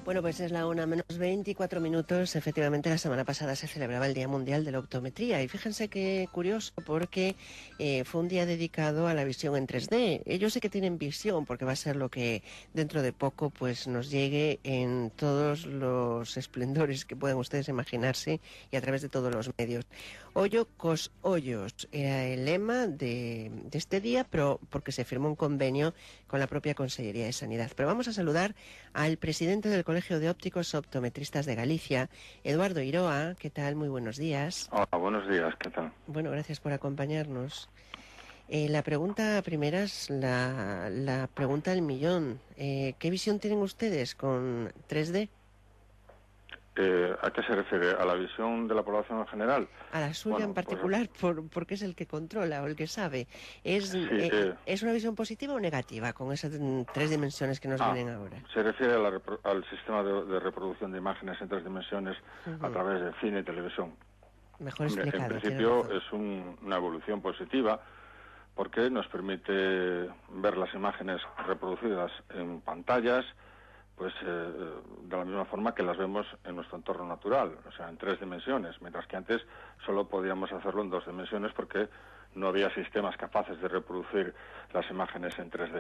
Bueno, pues es la 1:24. Efectivamente, la semana pasada se celebraba el Día Mundial de la Optometría. Y fíjense qué curioso, porque fue un día dedicado a la visión en 3D. Ellos sí que tienen visión, porque va a ser lo que dentro de poco pues nos llegue en todos los esplendores que puedan ustedes imaginarse y a través de todos los medios. Ollo cos ollos era el lema de este día, pero porque se firmó un convenio con la propia Consellería de Sanidad. Pero vamos a saludar al presidente del Colegio de Ópticos Optometristas de Galicia, Eduardo Iroa. ¿Qué tal? Muy buenos días. Hola, buenos días, ¿qué tal? Bueno, gracias por acompañarnos. La pregunta primera es la pregunta del millón. ¿Qué visión tienen ustedes con 3D? ¿A qué se refiere? ¿A la visión de la población en general? A la suya Bueno, en pues particular, porque es el que controla o el que sabe. sí. ¿Es una visión positiva o negativa con esas tres dimensiones que nos vienen ahora? Se refiere a al sistema de reproducción de imágenes en 3 dimensiones a través de cine y televisión. Mejor Hombre, explicado, en tiene principio razón. es una evolución positiva porque nos permite ver las imágenes reproducidas en pantallas, pues de la misma forma que las vemos en nuestro entorno natural, o sea, en 3 dimensiones, mientras que antes solo podíamos hacerlo en 2 dimensiones porque no había sistemas capaces de reproducir las imágenes en 3D.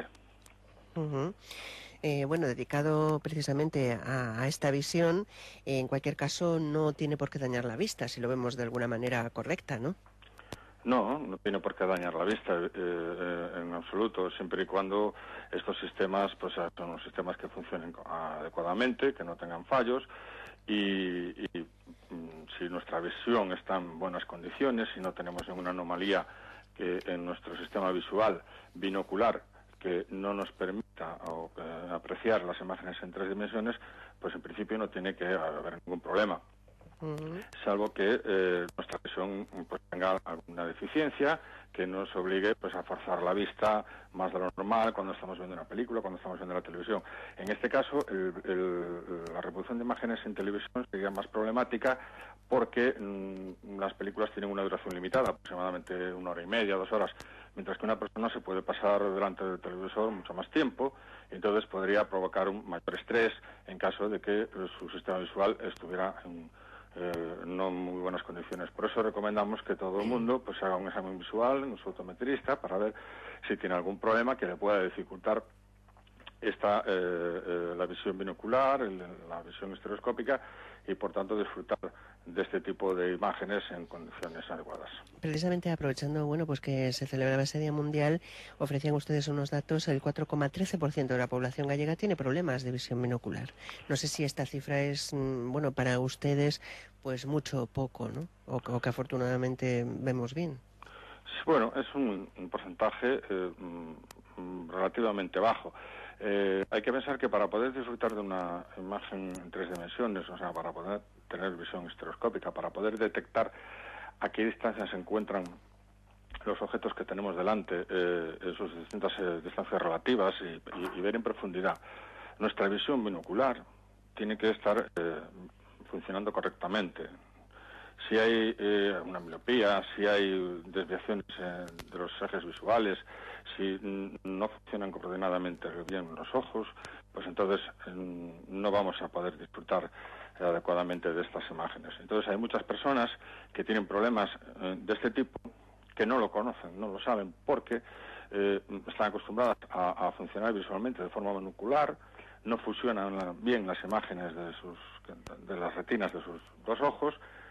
Bueno, dedicado precisamente a esta visión, en cualquier caso no tiene por qué dañar la vista, si lo vemos de alguna manera correcta, ¿no? No tiene por qué dañar la vista en absoluto, siempre y cuando estos sistemas pues son unos sistemas que funcionen adecuadamente, que no tengan fallos y si nuestra visión está en buenas condiciones, si no tenemos ninguna anomalía que en nuestro sistema visual binocular que no nos permita apreciar las imágenes en 3 dimensiones, pues en principio no tiene que haber ningún problema. Salvo que nuestra visión pues tenga alguna deficiencia que nos obligue pues a forzar la vista más de lo normal cuando estamos viendo una película, cuando estamos viendo la televisión. En este caso, la reproducción de imágenes en televisión sería más problemática porque las películas tienen una duración limitada, aproximadamente 1 hora y media, 2 horas, mientras que una persona se puede pasar delante del televisor mucho más tiempo, y entonces podría provocar un mayor estrés en caso de que su sistema visual estuviera en no muy buenas condiciones. Por eso recomendamos que todo el mundo pues haga un examen visual en su optometrista para ver si tiene algún problema que le pueda dificultar la visión binocular, la visión estereoscópica y por tanto disfrutar de este tipo de imágenes en condiciones adecuadas. Precisamente aprovechando, bueno, pues que se celebraba ese Día Mundial, ofrecían ustedes unos datos: el 4,13% de la población gallega tiene problemas de visión binocular. No sé si esta cifra es, bueno, para ustedes, pues mucho o poco, ¿no? O que afortunadamente vemos bien. Bueno, es un porcentaje relativamente bajo. Hay que pensar que para poder disfrutar de una imagen en 3 dimensiones, o sea, para poder tener visión estereoscópica, para poder detectar a qué distancia se encuentran los objetos que tenemos delante, en sus distintas distancias relativas y ver en profundidad, nuestra visión binocular tiene que estar funcionando correctamente. Si hay una miopía, si hay desviaciones de los ejes visuales, si no funcionan coordinadamente bien los ojos, pues entonces no vamos a poder disfrutar adecuadamente de estas imágenes. Entonces hay muchas personas que tienen problemas de este tipo que no lo conocen, no lo saben, porque están acostumbradas a funcionar visualmente de forma monocular, no fusionan bien las imágenes de las retinas de sus dos ojos,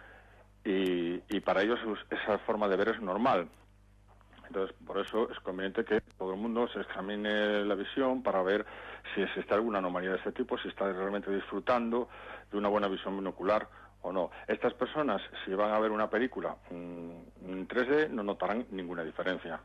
y para ellos esa forma de ver es normal. Entonces, por eso es conveniente que todo el mundo se examine la visión para ver si existe alguna anomalía de este tipo, si está realmente disfrutando de una buena visión binocular o no. Estas personas, si van a ver una película en 3D, no notarán ninguna diferencia.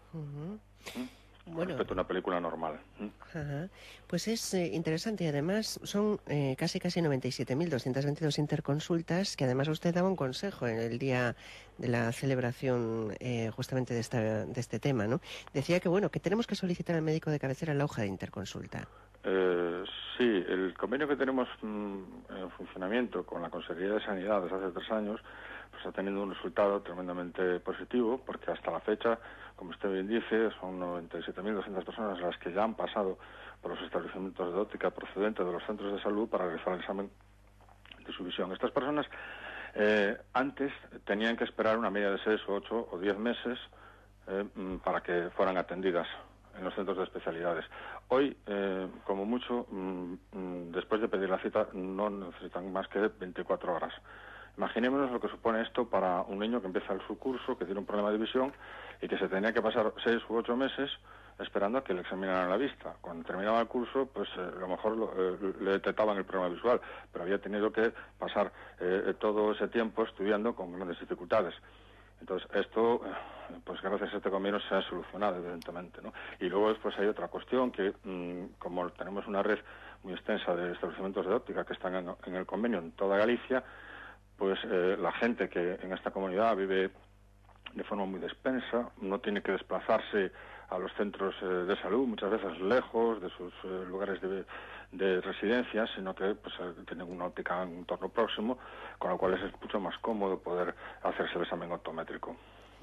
Bueno, respecto a una película normal. Ajá. Pues es interesante, y además son casi 97.222 interconsultas, que además usted daba un consejo en el día de la celebración justamente de este tema, ¿no? Decía que, bueno, que tenemos que solicitar al médico de cabecera la hoja de interconsulta. Sí, el convenio que tenemos en funcionamiento con la Consejería de Sanidad desde hace 3 años pues está teniendo un resultado tremendamente positivo, porque hasta la fecha, como usted bien dice, son 97.200 personas las que ya han pasado por los establecimientos de óptica procedentes de los centros de salud para realizar el examen de su visión. Estas personas antes tenían que esperar una media de 6 o 8 o 10 meses para que fueran atendidas en los centros de especialidades. Hoy, como mucho, después de pedir la cita, no necesitan más que 24 horas. Imaginémonos lo que supone esto para un niño que empieza su curso, que tiene un problema de visión y que se tenía que pasar 6 u 8 meses esperando a que le examinaran la vista. Cuando terminaba el curso, pues a lo mejor le detectaban el problema visual, pero había tenido que pasar todo ese tiempo estudiando con grandes dificultades. Entonces, esto, pues gracias a este convenio se ha solucionado, evidentemente, ¿no? Y luego después hay otra cuestión que, como tenemos una red muy extensa de establecimientos de óptica que están en el convenio en toda Galicia, pues la gente que en esta comunidad vive de forma muy despensa, no tiene que desplazarse a los centros de salud, muchas veces lejos de sus lugares de residencia, sino que pues tienen una óptica en un entorno próximo, con lo cual es mucho más cómodo poder hacerse el examen optométrico.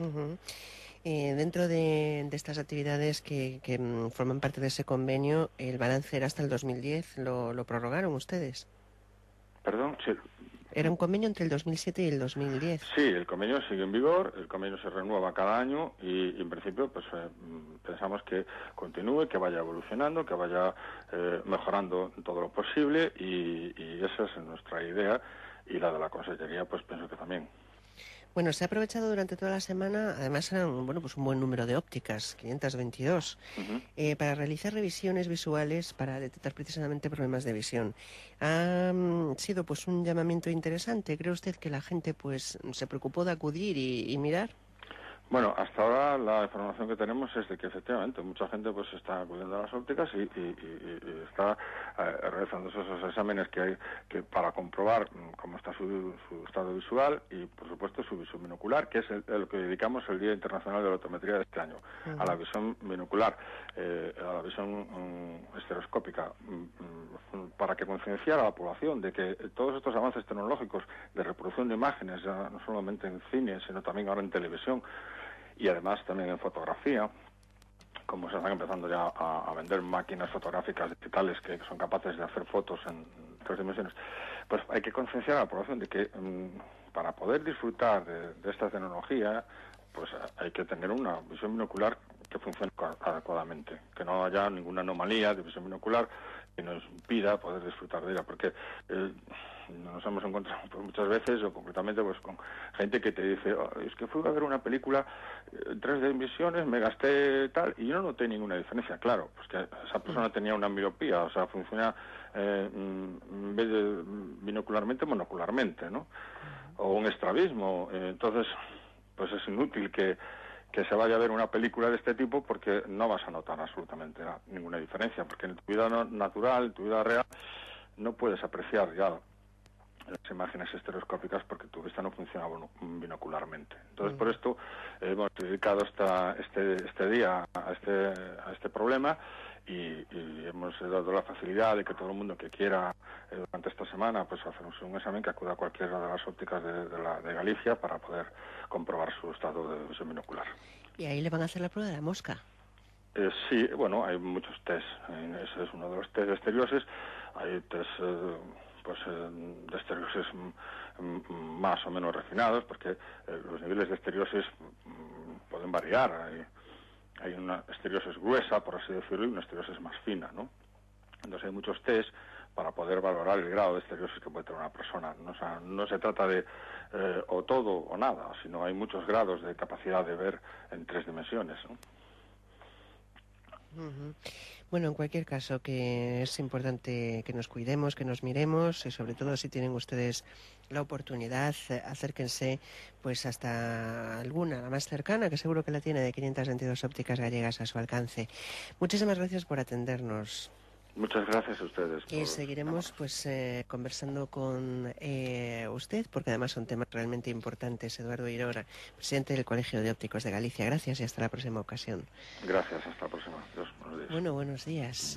Dentro de estas actividades que forman parte de ese convenio, el balance era hasta el 2010, ¿lo prorrogaron ustedes? ¿Perdón? Sí. Era un convenio entre el 2007 y el 2010. Sí, el convenio sigue en vigor, el convenio se renueva cada año y en principio pues pensamos que continúe, que vaya evolucionando, que vaya mejorando todo lo posible y esa es nuestra idea y la de la Consejería pues pienso que también. Bueno, se ha aprovechado durante toda la semana, además eran pues un buen número de ópticas, 522, para realizar revisiones visuales para detectar precisamente problemas de visión. Ha sido pues un llamamiento interesante. ¿Cree usted que la gente pues se preocupó de acudir y mirar? Bueno, hasta ahora la información que tenemos es de que efectivamente mucha gente pues está acudiendo a las ópticas y está realizando esos exámenes que hay que para comprobar cómo está su estado visual y por supuesto su visión binocular, que es lo que dedicamos el Día Internacional de la Optometría de este año, a la visión binocular, a la visión estereoscópica, para que concienciara a la población de que todos estos avances tecnológicos de reproducción de imágenes, ya no solamente en cine, sino también ahora en televisión, y además también en fotografía, como se están empezando ya a vender máquinas fotográficas digitales que son capaces de hacer fotos en 3 dimensiones, pues hay que concienciar a la población de que para poder disfrutar de esta tecnología, pues hay que tener una visión binocular que funcione adecuadamente, que no haya ninguna anomalía de visión binocular que nos impida poder disfrutar de ella, porque nos hemos encontrado pues, muchas veces, o concretamente pues con gente que te dice, es que fui a ver una película en 3 dimensiones, me gasté tal, y yo no noté ninguna diferencia. Claro, pues que esa persona tenía una miopía, o sea, funciona en vez de binocularmente, monocularmente, ¿no? O un estrabismo. Entonces, pues es inútil que se vaya a ver una película de este tipo porque no vas a notar absolutamente ninguna diferencia, porque en tu vida natural, en tu vida real, no puedes apreciar ya las imágenes estereoscópicas porque tu vista no funciona binocularmente. Entonces, por esto hemos dedicado este día a este problema y hemos dado la facilidad de que todo el mundo que quiera durante esta semana pues hacer un examen, que acuda a cualquiera de las ópticas de Galicia para poder comprobar su estado de visión binocular. ¿Y ahí le van a hacer la prueba de la mosca? Sí, bueno, hay muchos test. Ese es uno de los test de esteriosis. Hay test de esteriosis más o menos refinados, porque los niveles de esteriosis pueden variar. Hay una esteriosis gruesa, por así decirlo, y una esteriosis más fina, ¿no? Entonces hay muchos test para poder valorar el grado de esteriosis que puede tener una persona. O sea, no se trata de o todo o nada, sino hay muchos grados de capacidad de ver en 3 dimensiones, ¿no? Bueno, en cualquier caso, que es importante que nos cuidemos, que nos miremos, y sobre todo si tienen ustedes la oportunidad, acérquense pues hasta alguna, la más cercana, que seguro que la tiene, de 522 ópticas gallegas a su alcance. Muchísimas gracias por atendernos. Muchas gracias a ustedes. Y seguiremos pues conversando con usted, porque además son temas realmente importantes. Eduardo Irora, presidente del Colegio de Ópticos de Galicia. Gracias y hasta la próxima ocasión. Gracias, hasta la próxima. Dios, buenos días. Bueno, buenos días.